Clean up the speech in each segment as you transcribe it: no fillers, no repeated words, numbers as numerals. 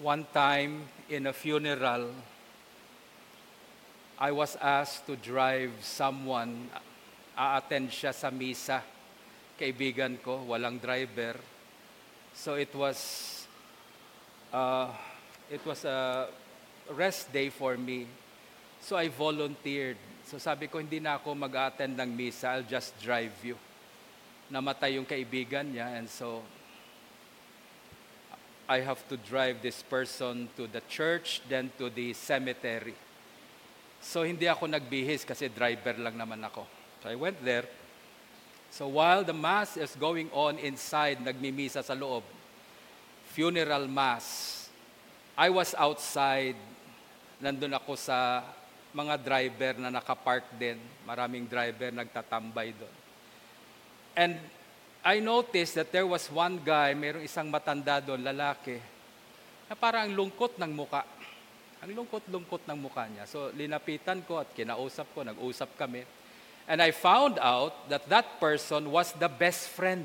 One time in a funeral, I was asked to drive someone, a-attend siya sa misa. Kaibigan ko, walang driver. So it was a rest day for me. So I volunteered. So sabi ko, hindi na ako mag-attend ng misa, I'll just drive you. Namatay yung kaibigan niya, and so I have to drive this person to the church, then to the cemetery. So hindi ako nagbihis kasi driver lang naman ako. So I went there. So while the mass is going on inside, nagmimisa sa loob, funeral mass, I was outside, nandun ako sa mga driver na nakapark din. Maraming driver nagtatambay doon. And I noticed that there was one guy, mayroong isang matanda doon, lalaki, na parang lungkot ng muka. Ang lungkot-lungkot ng muka niya. So linapitan ko at kinausap ko, nag-usap kami. And I found out that that person was the best friend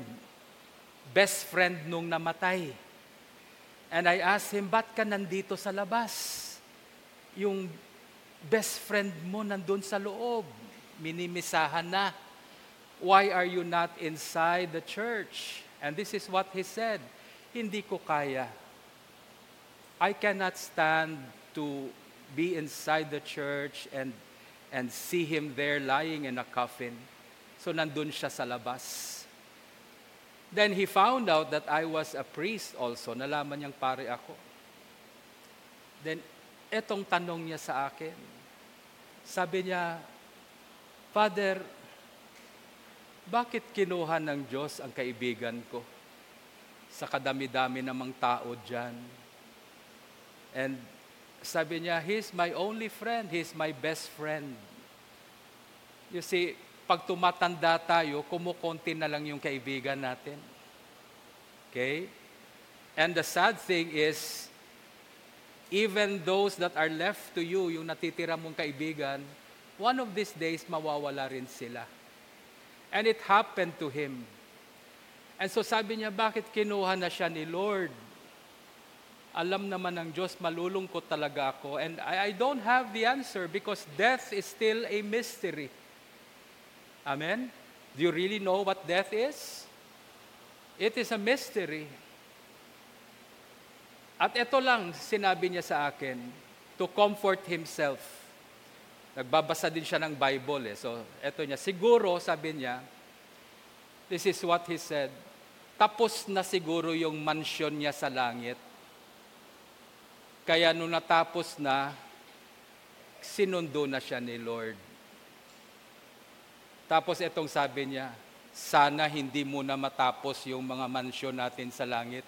nung namatay. And I asked him, ba't ka nandito sa labas? Yung best friend mo nandun sa loob, minimisahan na. Why are you not inside the church? And this is what he said, hindi ko kaya. I cannot stand to be inside the church and see him there lying in a coffin. So nandun siya sa labas. Then he found out that I was a priest also. Nalaman niyang pare ako. Then etong tanong niya sa akin. Sabi niya, Father, bakit kinuha ng Diyos ang kaibigan ko sa kadami-dami namang tao dyan? And sabi niya, He's my only friend. He's my best friend. You see, pag tumatanda tayo, kumukonti na lang yung kaibigan natin. Okay? And the sad thing is, even those that are left to you, yung natitira mong kaibigan, one of these days, mawawala rin sila. And it happened to him. And so sabi niya, bakit kinuha na siya ni Lord? Alam naman ng Diyos, malulungkot talaga ako. And I don't have the answer because death is still a mystery. Amen? Do you really know what death is? It is a mystery. At ito lang sinabi niya sa akin, to comfort himself. Nagbabasa din siya ng Bible. So, ito niya. Siguro, sabi niya, this is what he said, tapos na siguro yung mansion niya sa langit. Kaya nung natapos na, sinundo na siya ni Lord. Tapos itong sabi niya, sana hindi muna matapos yung mga mansion natin sa langit.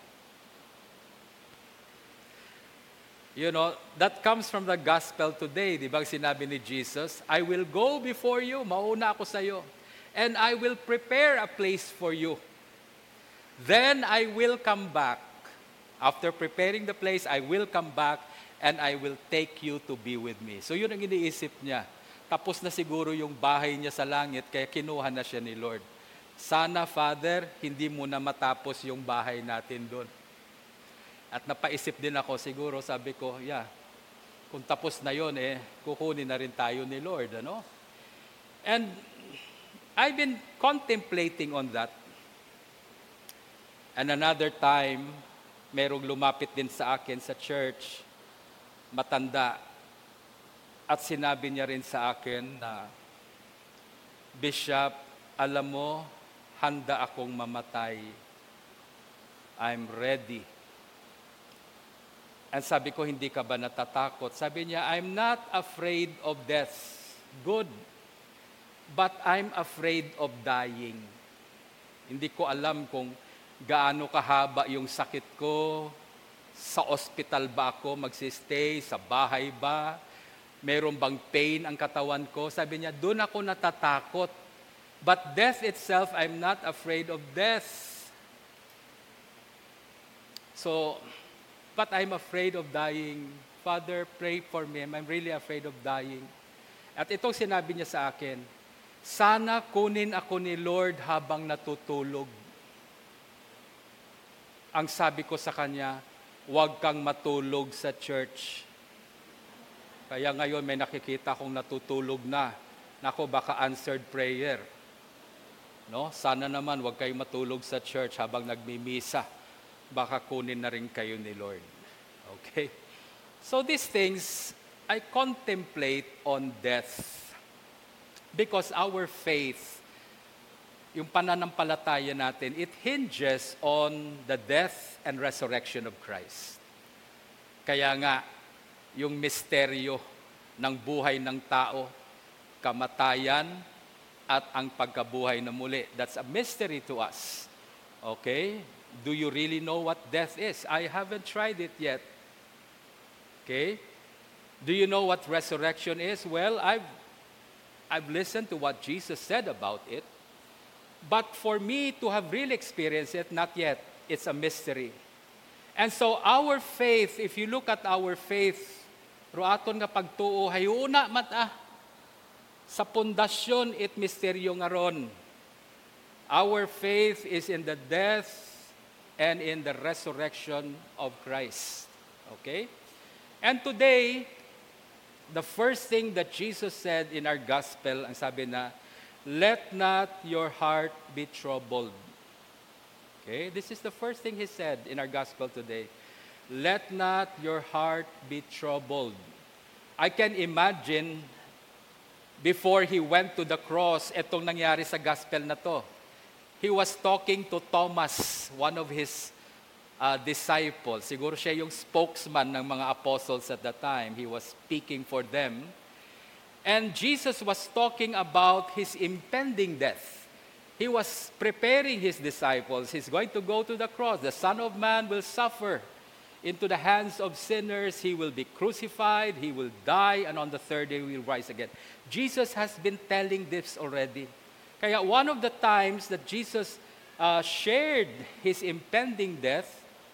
You know, that comes from the gospel today. Di ba sinabi ni Jesus, I will go before you, mauna ako sa iyo, and I will prepare a place for you. Then I will come back. After preparing the place, I will come back and I will take you to be with me. So yun ang iniisip niya. Tapos na siguro yung bahay niya sa langit, kaya kinuha na siya ni Lord. Sana, Father, hindi muna matapos yung bahay natin doon. At napaisip din ako, siguro sabi ko, kung tapos na yun, kukunin na rin tayo ni Lord, ano? And I've been contemplating on that. And another time, merong lumapit din sa akin sa church, matanda, at sinabi niya rin sa akin na, Bishop, alam mo, handa akong mamatay. I'm ready. And sabi ko, hindi ka ba natatakot? Sabi niya, I'm not afraid of death. Good. But I'm afraid of dying. Hindi ko alam kung gaano kahaba yung sakit ko. Sa ospital ba ako magsistay? Sa bahay ba? Meron bang pain ang katawan ko? Sabi niya, doon ako natatakot. But death itself, I'm not afraid of death. So, but I'm afraid of dying. Father, pray for me. I'm really afraid of dying. At itong sinabi niya sa akin, sana kunin ako ni Lord habang natutulog. Ang sabi ko sa kanya, huwag kang matulog sa church. Kaya ngayon may nakikita kong natutulog na. Nako, baka answered prayer. No? Sana naman huwag kayong matulog sa church habang nagmimisa. Baka kunin na rin kayo ni Lord. Okay? So these things, I contemplate on death. Because our faith, yung pananampalataya natin, it hinges on the death and resurrection of Christ. Kaya nga, yung misteryo ng buhay ng tao, kamatayan at ang pagkabuhay na muli. That's a mystery to us. Okay? Do you really know what death is? I haven't tried it yet. Okay? Do you know what resurrection is? Well, I've listened to what Jesus said about it. But for me to have really experienced it, not yet. It's a mystery. And so our faith, if you look at our faith, ruaton nga pagtuo, hayuna mata, sa pundasyon it misteryo nga ron. Our faith is in the death and in the resurrection of Christ. Okay? And today, the first thing that Jesus said in our gospel, ang sabi na, let not your heart be troubled. Okay? This is the first thing he said in our gospel today. Let not your heart be troubled. I can imagine before he went to the cross, etong nangyari sa gospel na to. He was talking to Thomas, one of his disciples. Siguro siya yung spokesman ng mga apostles at that time. He was speaking for them. And Jesus was talking about his impending death. He was preparing his disciples. He's going to go to the cross. The Son of Man will suffer into the hands of sinners. He will be crucified. He will die. And on the third day, he will rise again. Jesus has been telling this already. Kaya one of the times that Jesus shared his impending death,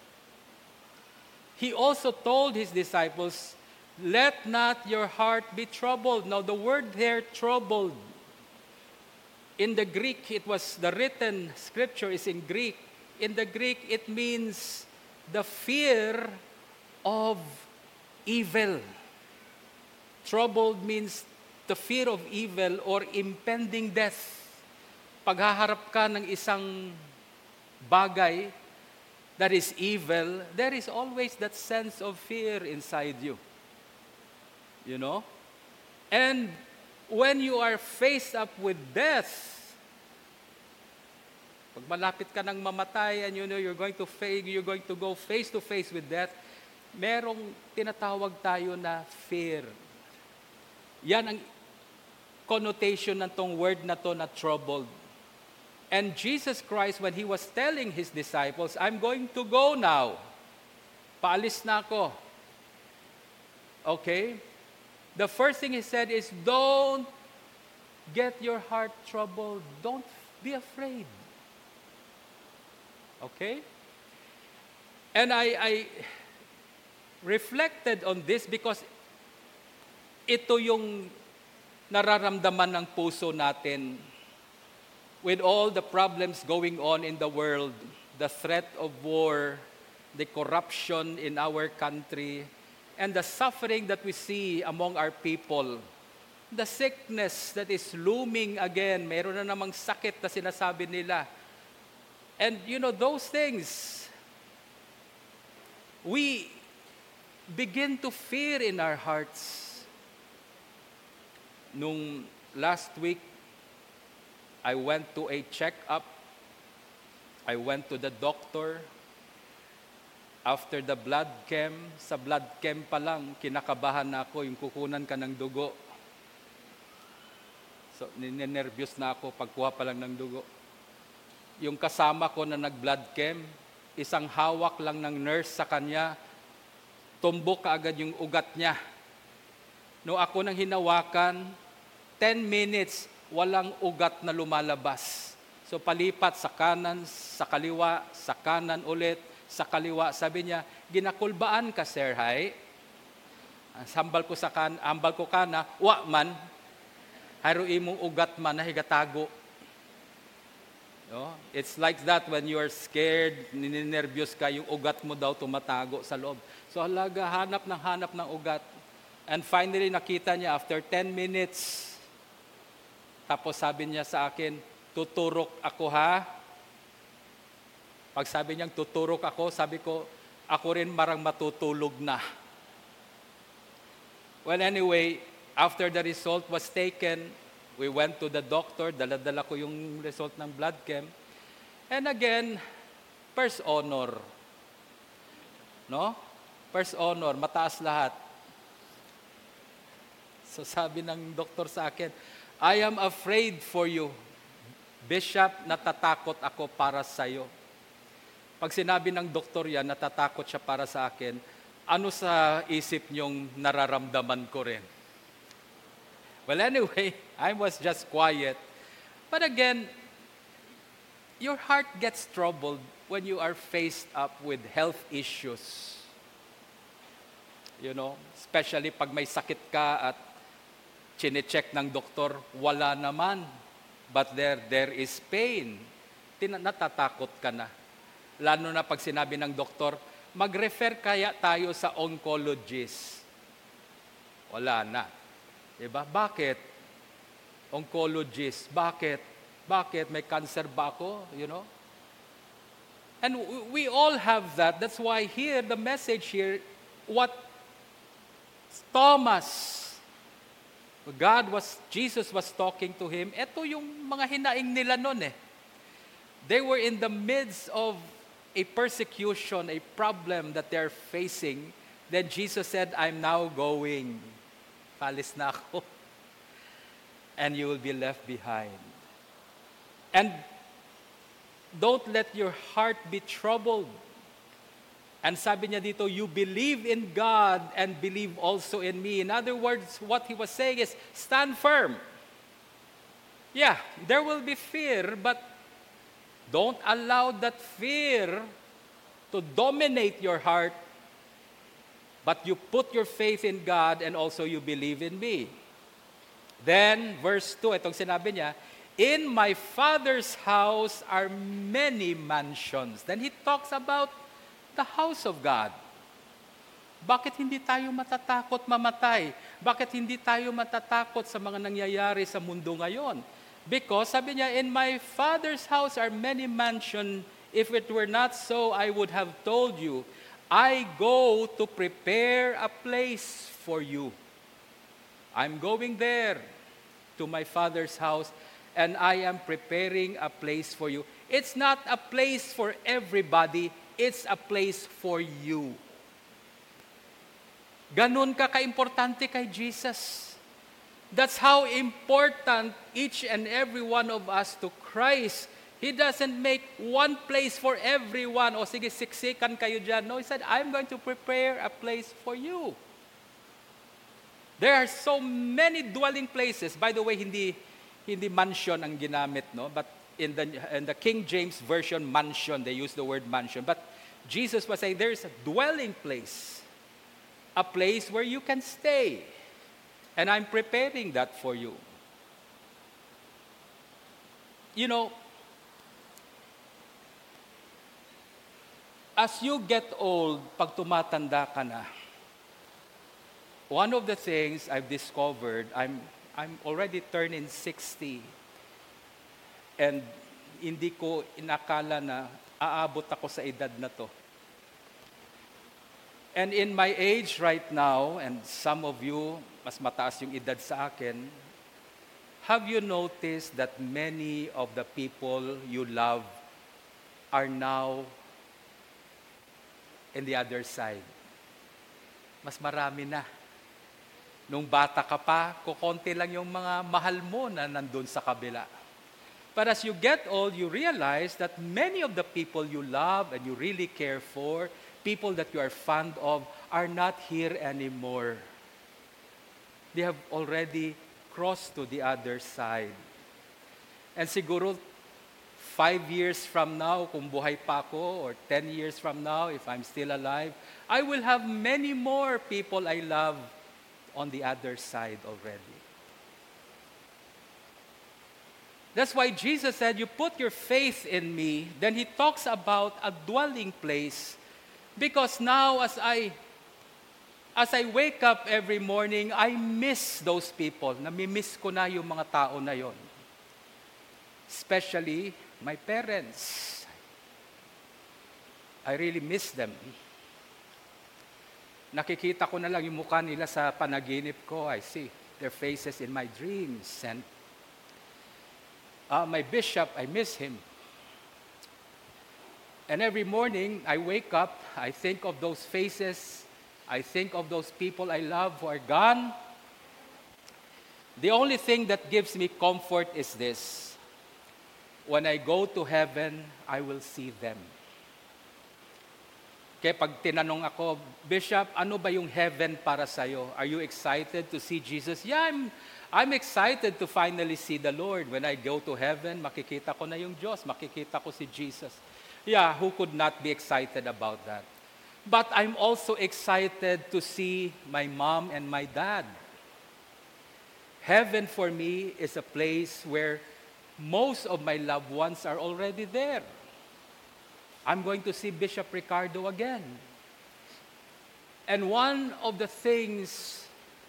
he also told his disciples, let not your heart be troubled. Now, the word there, troubled, in the Greek, it was the written scripture is in Greek. In the Greek, it means the fear of evil. Troubled means the fear of evil or impending death. Paghaharap ka ng isang bagay that is evil, there is always that sense of fear inside you. You know? And when you are faced up with death, pag malapit ka ng mamatay and you know you're going to go face to face with death, merong tinatawag tayo na fear. Yan ang connotation ng tong word na to na troubled. And Jesus Christ, when He was telling His disciples, I'm going to go now. Paalis na ako. Okay? The first thing He said is, don't get your heart troubled. Don't be afraid. Okay? And I reflected on this because ito yung nararamdaman ng puso natin with all the problems going on in the world, the threat of war, the corruption in our country, and the suffering that we see among our people, the sickness that is looming again, meron na namang sakit na sinasabi nila. And you know, those things, we begin to fear in our hearts. Nung last week, I went to a check-up. I went to the doctor. After the blood chem, sa blood chem pa lang, kinakabahan na ako, yung kukunan ka ng dugo. So, ninenervyos na ako pagkuha pa lang ng dugo. Yung kasama ko na nag-blood chem, isang hawak lang ng nurse sa kanya, tumbok kaagad yung ugat niya. No ako nang hinawakan, 10 minutes, walang ugat na lumalabas. So palipat sa kanan, sa kaliwa, sa kanan ulit, sa kaliwa. Sabi niya, ginakulbaan ka, sir, hay? Hambal ko kana, wa man, haruin mong ugat man na higatago. No? It's like that when you are scared, ninenervyos ka, yung ugat mo daw tumatago sa loob. So halaga, hanap ng ugat. And finally, nakita niya after 10 minutes, tapos sabi niya sa akin, tuturok ako ha. Pag sabi niyang tuturok ako, sabi ko, ako rin marang matutulog na. Well, anyway, after the result was taken, we went to the doctor, dala-dala ko yung result ng blood chem. And again, first honor. No? First honor, mataas lahat. So sabi ng doktor sa akin, I am afraid for you. Bishop, natatakot ako para sa iyo. Pag sinabi ng doktor yan, natatakot siya para sa akin, ano sa isip niyong nararamdaman ko rin? Well, anyway, I was just quiet. But again, your heart gets troubled when you are faced up with health issues. You know, especially pag may sakit ka at chine-check ng doktor, wala naman. But there is pain. Natatakot ka na. Lalo na pag sinabi ng doktor, mag-refer kaya tayo sa oncologist. Wala na. Diba? Bakit? Oncologist. Bakit? Bakit? May cancer ba ako? You know? And we all have that. That's why here, the message here, what Jesus was talking to him, ito yung mga hinaing nila nun eh. They were in the midst of a persecution, a problem that they're facing. Then Jesus said, I'm now going. Palis na ako. And you will be left behind. And don't let your heart be troubled. And sabi niya dito, you believe in God and believe also in me. In other words, what he was saying is, stand firm. Yeah, there will be fear, but don't allow that fear to dominate your heart, but you put your faith in God and also you believe in me. Then, verse 2, itong sinabi niya, in my Father's house are many mansions. Then he talks about the house of God. Bakit hindi tayo matatakot mamatay? Bakit hindi tayo matatakot sa mga nangyayari sa mundo ngayon? Because, sabi niya, in my Father's house are many mansions. If it were not so, I would have told you, I go to prepare a place for you. I'm going there to my Father's house, and I am preparing a place for you. It's not a place for everybody, it's a place for you. Ganun ka ka-importante kay Jesus. That's how important each and every one of us to Christ. He doesn't make one place for everyone. O sige, siksikan kayo dyan. No, he said, I'm going to prepare a place for you. There are so many dwelling places. By the way, hindi mansion ang ginamit, no? But in the King James Version, mansion, they use the word mansion. But Jesus was saying, there's a dwelling place. A place where you can stay. And I'm preparing that for you. You know, as you get old, pag tumatanda ka na, one of the things I've discovered, I'm already turning 60. And hindi ko inakala na aabot ako sa edad na to. And in my age right now, and some of you, mas mataas yung edad sa akin, have you noticed that many of the people you love are now in the other side? Mas marami na. Nung bata ka pa, kukonti lang yung mga mahal mo na nandun sa kabila. But as you get old, you realize that many of the people you love and you really care for, people that you are fond of, are not here anymore. They have already crossed to the other side. And siguro, 5 years from now, kung buhay pa ako, or 10 years from now, if I'm still alive, I will have many more people I love on the other side already. That's why Jesus said, you put your faith in me. Then he talks about a dwelling place. Because now as I wake up every morning, I miss those people. Namimiss ko na yung mga tao na yon. Especially my parents. I really miss them. Nakikita ko na lang yung mukha nila sa panaginip ko. I see their faces in my dreams. And my bishop, I miss him. And every morning, I wake up, I think of those faces, I think of those people I love who are gone. The only thing that gives me comfort is this. When I go to heaven, I will see them. Kaya pag tinanong ako, Bishop, ano ba yung heaven para sa'yo? Are you excited to see Jesus? Yeah, I'm excited to finally see the Lord. When I go to heaven, makikita ko na yung Diyos, makikita ko si Jesus. Yeah, who could not be excited about that? But I'm also excited to see my mom and my dad. Heaven for me is a place where most of my loved ones are already there. I'm going to see Bishop Ricardo again. And one of the things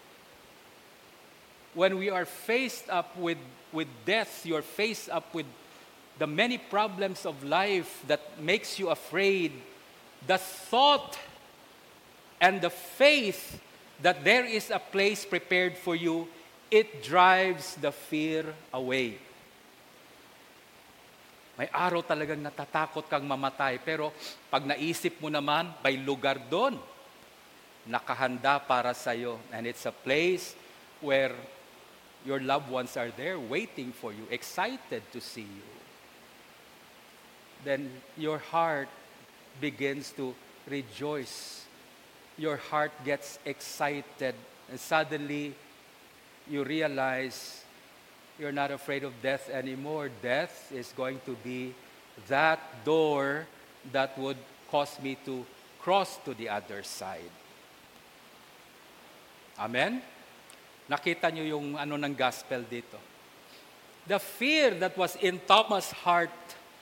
when we are faced up with death, you're faced up with the many problems of life that makes you afraid, the thought and the faith that there is a place prepared for you, it drives the fear away. May araw talagang natatakot kang mamatay, pero pag naisip mo naman, may lugar doon, nakahanda para sa'yo. And it's a place where your loved ones are there waiting for you, excited to see you. Then your heart begins to rejoice. Your heart gets excited, and suddenly you realize you're not afraid of death anymore. Death is going to be that door that would cause me to cross to the other side. Amen? Nakita niyo yung ano ng gospel dito. The fear that was in Thomas' heart,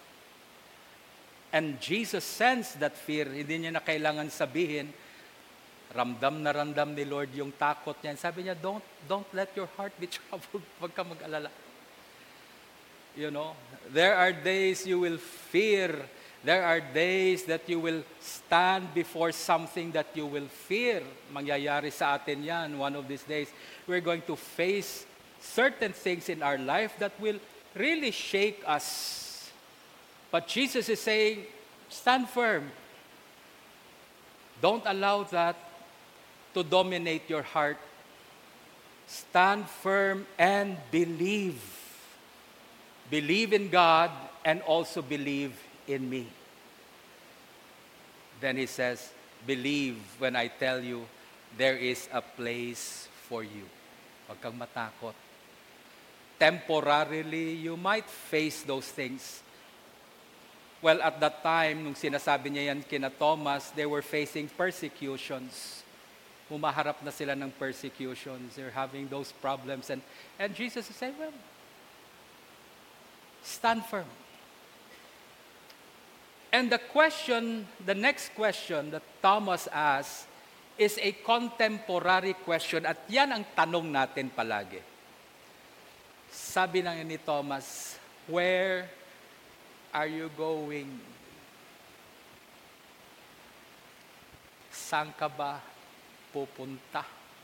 and Jesus sensed that fear, hindi niya na kailangan sabihin, ramdam na ramdam ni Lord yung takot niya. Sabi niya, don't let your heart be troubled. Huwag ka mag-alala. You know, there are days you will fear. There are days that you will stand before something that you will fear. Mangyayari sa atin yan. One of these days, we're going to face certain things in our life that will really shake us. But Jesus is saying, stand firm. Don't allow that to dominate your heart. Stand firm and believe. Believe in God and also believe in me. Then he says, believe when I tell you there is a place for you. Huwag kang matakot. Temporarily, you might face those things. Well, at that time, nung sinasabi niya yan kina Thomas, they were facing persecutions. Humaharap na sila ng persecutions. They're having those problems. And Jesus is saying, well, stand firm. And the next question that Thomas asked is a contemporary question. At yan ang tanong natin palagi. Sabi lang ni Thomas, where are you going? Saan ka ba pupunta?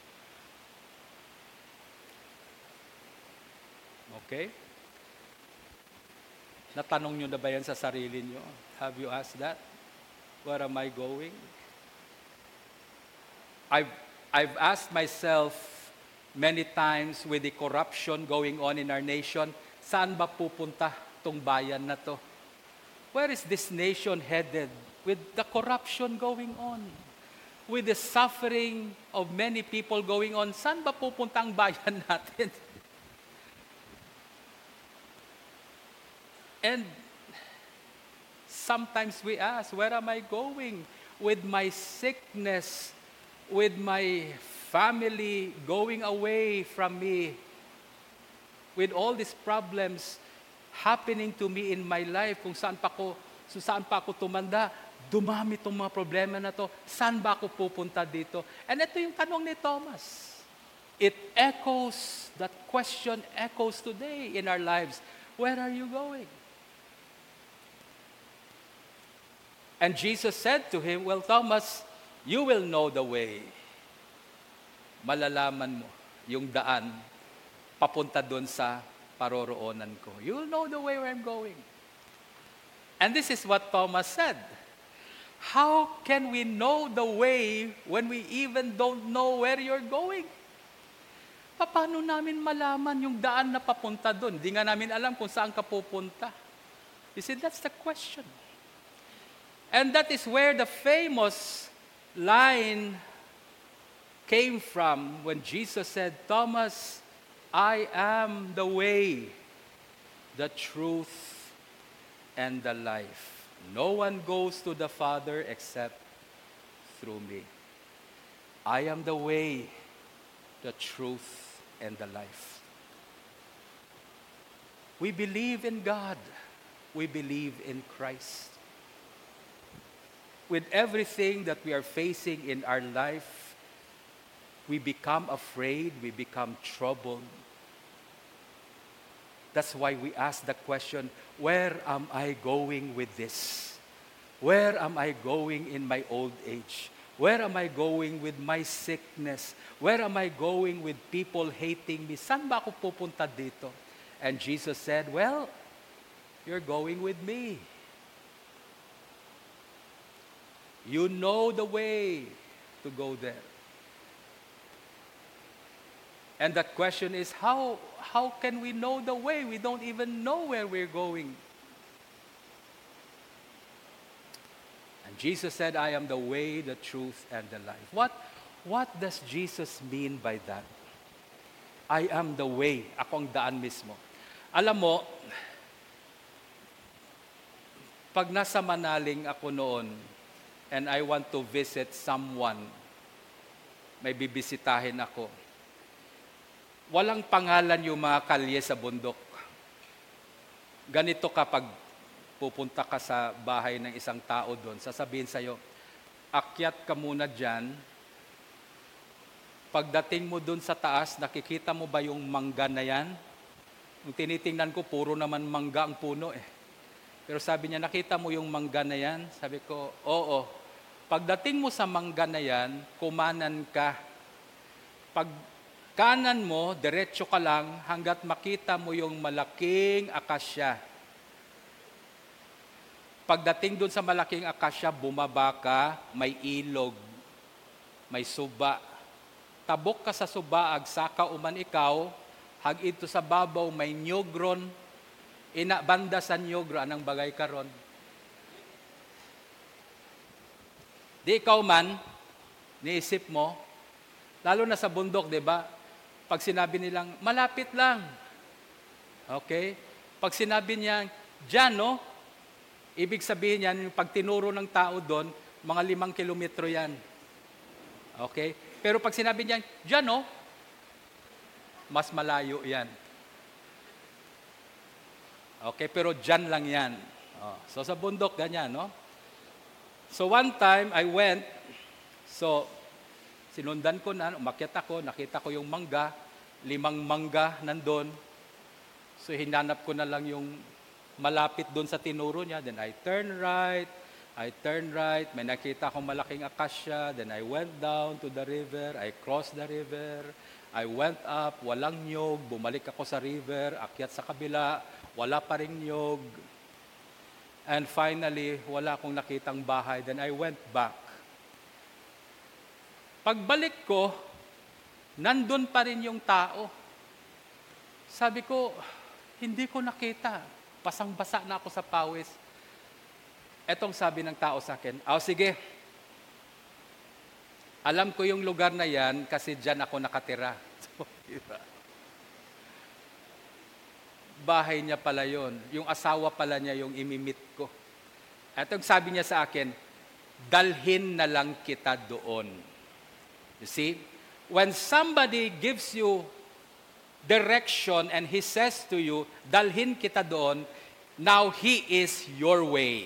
Okay? Natanong nyo na ba yan sa sarili nyo? Have you asked that? Where am I going? I've asked myself many times with the corruption going on in our nation, saan ba pupunta tong bayan na to? Where is this nation headed with the corruption going on? With the suffering of many people going on, saan ba pupunta ang bayan natin? And sometimes we ask, where am I going? With my sickness, with my family going away from me, with all these problems, happening to me in my life, kung saan pa ako tumanda, dumami itong mga problema na to, saan ba ako pupunta dito? And ito yung tanong ni Thomas. It echoes, that question echoes today in our lives. Where are you going? And Jesus said to him, well, Thomas, you will know the way. Malalaman mo yung daan papunta doon sa paroroonan ko. You will know the way where I'm going. And this is what Thomas said. How can we know the way when we even don't know where you're going? Paano namin malaman yung daan na papunta doon? Hindi nga namin alam kung saan ka pupunta. You see, that's the question. And that is where the famous line came from when Jesus said, Thomas, I am the way, the truth, and the life. No one goes to the Father except through me. I am the way, the truth, and the life. We believe in God. We believe in Christ. With everything that we are facing in our life, we become afraid, we become troubled. That's why we ask the question, where am I going with this? Where am I going in my old age? Where am I going with my sickness? Where am I going with people hating me? Saan ba ako pupunta dito? And Jesus said, well, you're going with me. You know the way to go there. And that question is, how can we know the way? We don't even know where we're going. And Jesus said, I am the way, the truth, and the life. What does Jesus mean by that? I am the way. Ako ang daan mismo. Alam mo, pag nasa Manaling ako noon, and I want to visit someone, may bibisitahin ako. Walang pangalan yung mga kalye sa bundok. Ganito kapag pupunta ka sa bahay ng isang tao doon, sasabihin sa'yo, akyat ka muna dyan. Pagdating mo doon sa taas, nakikita mo ba yung mangga na yan? Yung tinitingnan ko, puro naman mangga ang puno eh. Pero sabi niya, nakita mo yung mangga na yan? Sabi ko, oo. Pagdating mo sa mangga na yan, kumanan ka. Pag kanan mo, diretso ka lang hanggat makita mo yung malaking akasya. Pagdating doon sa malaking akasya, bumaba ka, may ilog, may suba. Tabok ka sa suba, agsaka uman ikaw, hag ito sa babaw, may nyogron, inabanda sa nyogro, anang bagay karon. Di ikaw man, niisip mo, lalo na sa bundok, di ba? Pag sinabi nilang, malapit lang. Okay? Pag sinabi niya, dyan, no? Ibig sabihin yan, pag tinuro ng tao doon, mga 5 kilometro yan. Okay? Pero pag sinabi niya, dyan, no? Mas malayo yan. Okay? Pero dyan lang yan. So sa bundok, ganyan, no? So one time, I went, so sinundan ko na, umakyat ako, nakita ko yung mangga, 5 mangga nandun. So hinanap ko na lang yung malapit doon sa tinuro niya. Then I turned right, may nakita akong malaking akasya. Then I went down to the river, I crossed the river, I went up, walang nyog, bumalik ako sa river, akyat sa kabila, wala pa ring nyog. And finally, wala akong nakitang bahay. Then I went back. Pagbalik ko, nandun pa rin yung tao. Sabi ko, hindi ko nakita. Basang-basa na ako sa pawis. Etong sabi ng tao sa akin, sige, alam ko yung lugar na yan kasi dyan ako nakatira. So, diba? Bahay niya pala yon. Yung asawa pala niya yung imimit ko. At ang sabi niya sa akin, dalhin na lang kita doon. You see, when somebody gives you direction and He says to you, dalhin kita doon, now He is your way.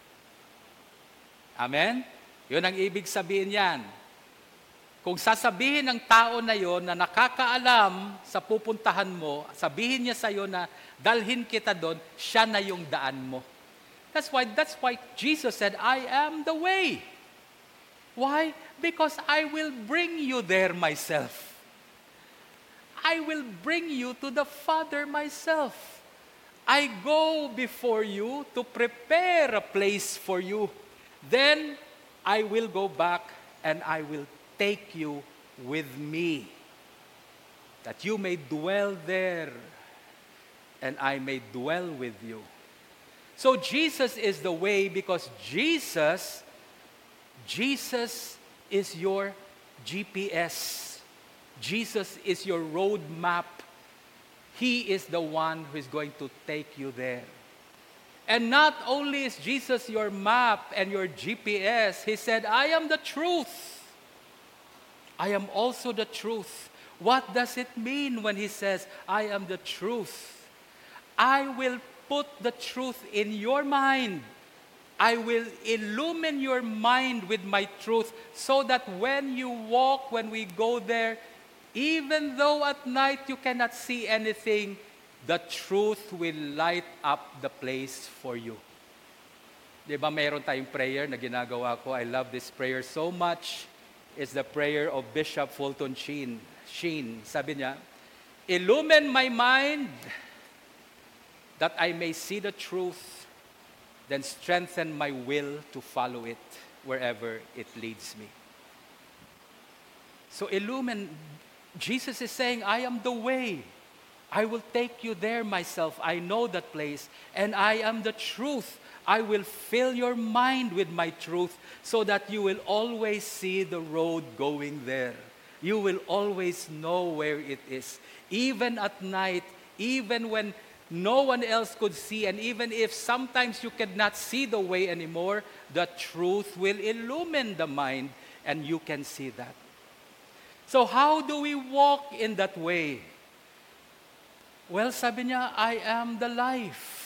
Amen? Yun ang ibig sabihin yan. Kung sasabihin ng tao na yon na nakakaalam sa pupuntahan mo, sabihin niya sa iyo na dalhin kita doon, siya na yung daan mo. That's why Jesus said, I am the way. Why? Because I will bring you there myself. I will bring you to the Father myself. I go before you to prepare a place for you. Then I will go back and I will take you with me, that you may dwell there and I may dwell with you. So Jesus is the way because Jesus is your GPS. Jesus is your road map. He is the one who is going to take you there. And not only is Jesus your map and your GPS, He said, I am the truth. I am also the truth. What does it mean when He says, I am the truth? I will put the truth in your mind. I will illumine your mind with my truth so that when you walk, when we go there, even though at night you cannot see anything, the truth will light up the place for you. Diba mayroon tayong prayer na ginagawa ko. I love this prayer so much. It's the prayer of Bishop Fulton Sheen. Sabi niya, illumine my mind that I may see the truth, then strengthen my will to follow it wherever it leads me. So illumine, Jesus is saying, I am the way. I will take you there myself. I know that place. And I am the truth. I will fill your mind with my truth so that you will always see the road going there. You will always know where it is. Even at night, even when no one else could see, and even if sometimes you cannot see the way anymore, the truth will illumine the mind and you can see that. So how do we walk in that way? Well, sabi niya, I am the life.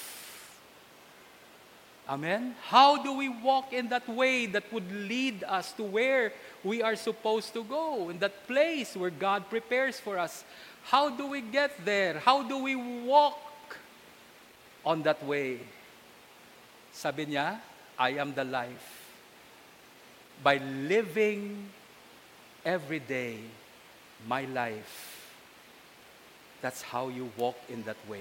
Amen? How do we walk in that way that would lead us to where we are supposed to go, in that place where God prepares for us? How do we get there? How do we walk on that way? Sabi niya, I am the life. By living every day my life, that's how you walk in that way.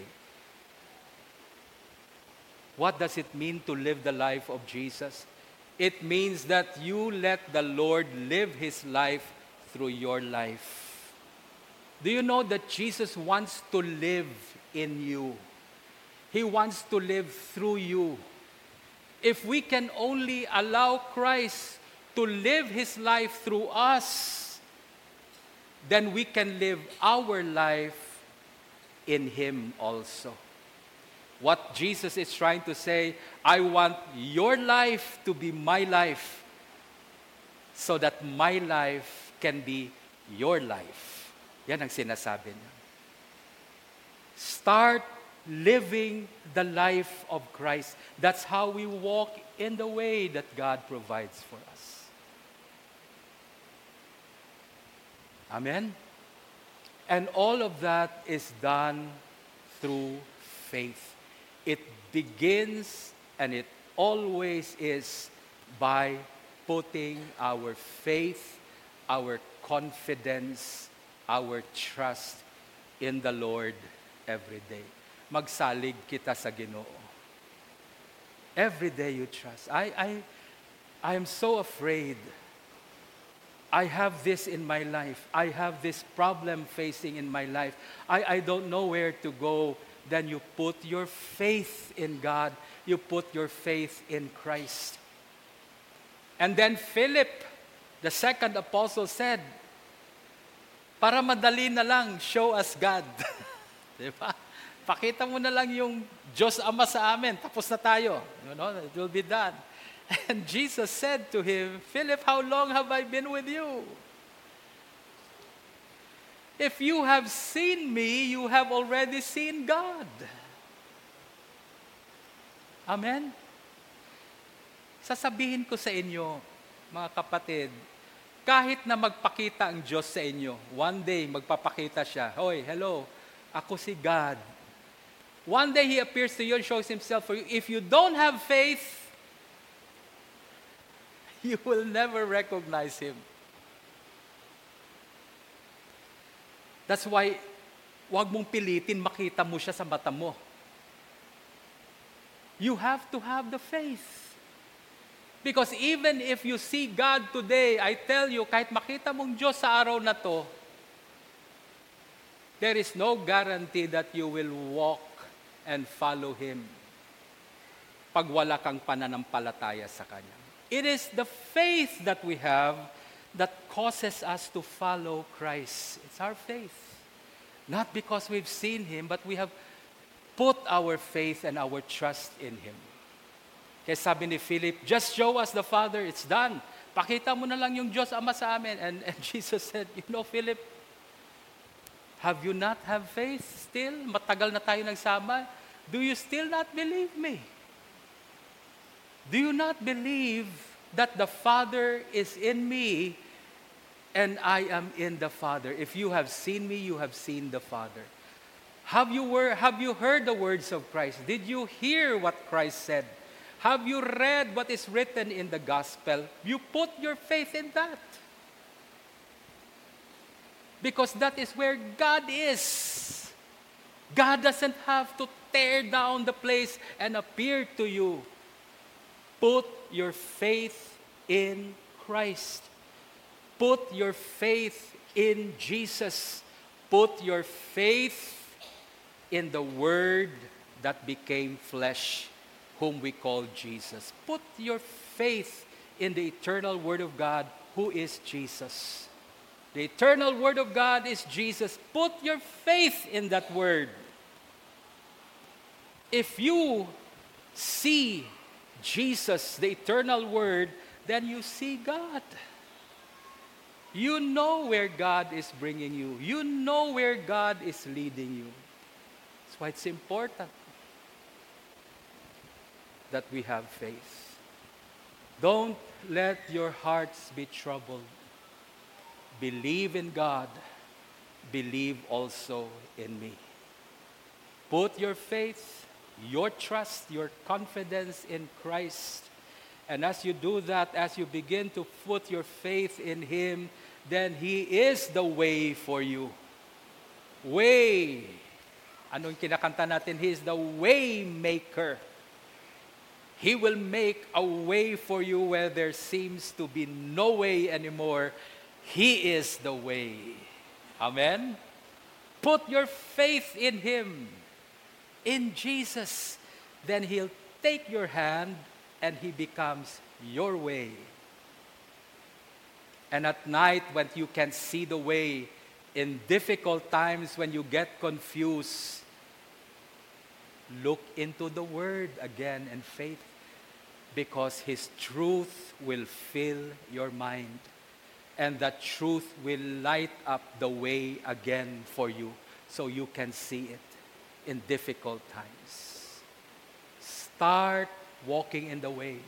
What does it mean to live the life of Jesus? It means that you let the Lord live His life through your life. Do you know that Jesus wants to live in you? He wants to live through you. If we can only allow Christ to live His life through us, then we can live our life in Him also. What Jesus is trying to say, I want your life to be my life so that my life can be your life. Yan ang sinasabi niya. Start living the life of Christ. That's how we walk in the way that God provides for us. Amen? And all of that is done through faith. It begins and it always is by putting our faith, our confidence, our trust in the Lord every day. Magsalig kita sa Ginoo. Every day you trust. I am so afraid. I have this in my life. I have this problem facing in my life. I don't know where to go. Then you put your faith in God. You put your faith in Christ. And then Philip, the second apostle, said, para madali na lang, show us God. Diba? Pakita mo na lang yung Diyos Ama sa amin, tapos na tayo. You know, it will be done. And Jesus said to him, Philip, how long have I been with you? If you have seen me, you have already seen God. Amen? Sasabihin ko sa inyo, mga kapatid, kahit na magpakita ang Diyos sa inyo, one day magpapakita siya, "Hoy, hello, ako si God." One day He appears to you and shows Himself for you. If you don't have faith, you will never recognize Him. That's why, huwag mong pilitin makita mo siya sa mata mo. You have to have the faith. Because even if you see God today, I tell you, kahit makita mong Diyos sa araw na to, there is no guarantee that you will walk and follow Him pag wala kang pananampalataya sa Kanya. It is the faith that we have that causes us to follow Christ. It's our faith. Not because we've seen Him, but we have put our faith and our trust in Him. Kaya sabi ni Philip, "Just show us the Father, it's done. Pakita mo na lang yung Diyos Ama sa amin." And Jesus said, "Philip, have you not have faith still? Matagal na tayo nagsama. Do you still not believe me? Do you not believe that the Father is in me and I am in the Father? If you have seen me, you have seen the Father." Have you heard the words of Christ? Did you hear what Christ said? Have you read what is written in the gospel? You put your faith in that. Because that is where God is. God doesn't have to tear down the place and appear to you. Put your faith in Christ. Put your faith in Jesus. Put your faith in the Word that became flesh, whom we call Jesus. Put your faith in the eternal Word of God, who is Jesus. The eternal Word of God is Jesus. Put your faith in that Word. If you see Jesus, the eternal Word, then you see God. You know where God is bringing you. You know where God is leading you. That's why it's important that we have faith. Don't let your hearts be troubled. Believe in God. Believe also in me. Put your faith, your trust, your confidence in Christ. And as you do that, as you begin to put your faith in Him, then He is the way for you. Way. Ano yung kinakanta natin? He is the way maker. He will make a way for you where there seems to be no way anymore. He is the way. Amen? Put your faith in Him, in Jesus. Then He'll take your hand and He becomes your way. And at night, when you can see the way, in difficult times when you get confused, look into the Word again in faith, because His truth will fill your mind, and that truth will light up the way again for you, so you can see it in difficult times. Start walking in the way.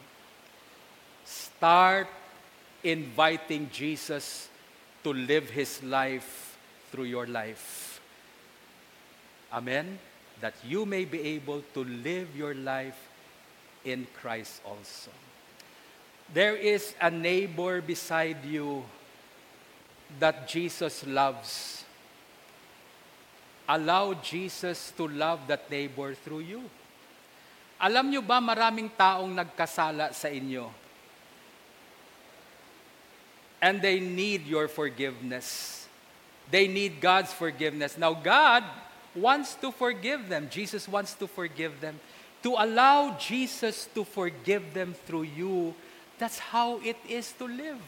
Start inviting Jesus to live His life through your life. Amen? That you may be able to live your life in Christ also. There is a neighbor beside you that Jesus loves. Allow Jesus to love that neighbor through you. Alam nyo ba, maraming taong nagkasala sa inyo, and they need your forgiveness. They need God's forgiveness. Now, God wants to forgive them. Jesus wants to forgive them. To allow Jesus to forgive them through you, that's how it is to live.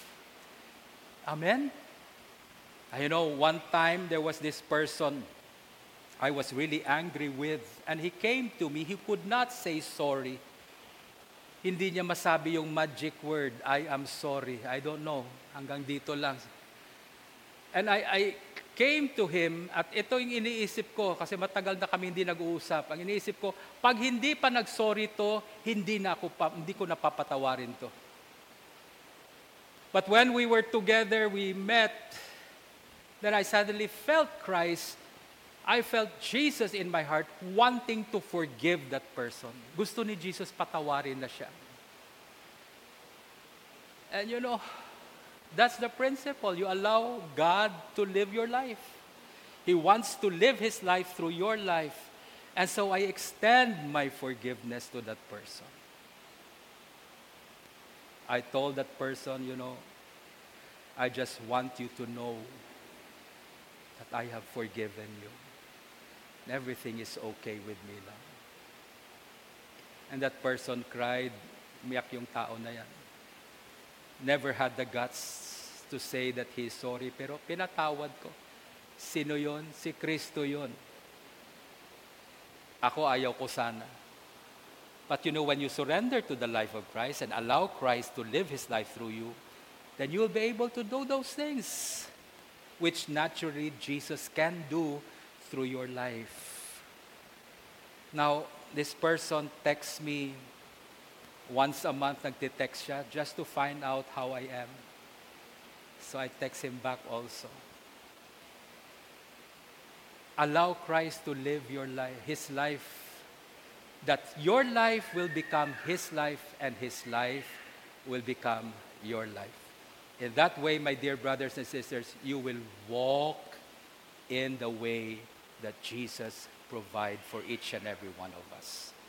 Amen? One time there was this person I was really angry with, and he came to me. He could not say sorry. Hindi niya masabi yung magic word, "I am sorry." I don't know. Hanggang dito lang. And I came to him, at ito yung iniisip ko, kasi matagal na kami hindi nag-uusap. Ang iniisip ko, pag hindi pa nag-sorry to, hindi ko napapatawarin to. But when we were together, we met, then I suddenly felt Christ. I felt Jesus in my heart wanting to forgive that person. Gusto ni Jesus patawarin na siya. And you know, that's the principle. You allow God to live your life. He wants to live His life through your life. And so I extend my forgiveness to that person. I told that person, you know, I just want you to know that I have forgiven you. And everything is okay with me now. And that person cried, umiyak yung tao na yan. Never had the guts to say that he's sorry, pero pinatawad ko. Sino yon? Si Kristo yon. Ako ayaw ko sana. But you know, when you surrender to the life of Christ and allow Christ to live His life through you, then you will be able to do those things which naturally Jesus can do through your life. Now, this person texts me once a month, nagte-text siya just to find out how I am. So I text him back also. Allow Christ to live your life, His life, that your life will become His life and His life will become your life. In that way, my dear brothers and sisters, you will walk in the way that Jesus provides for each and every one of us.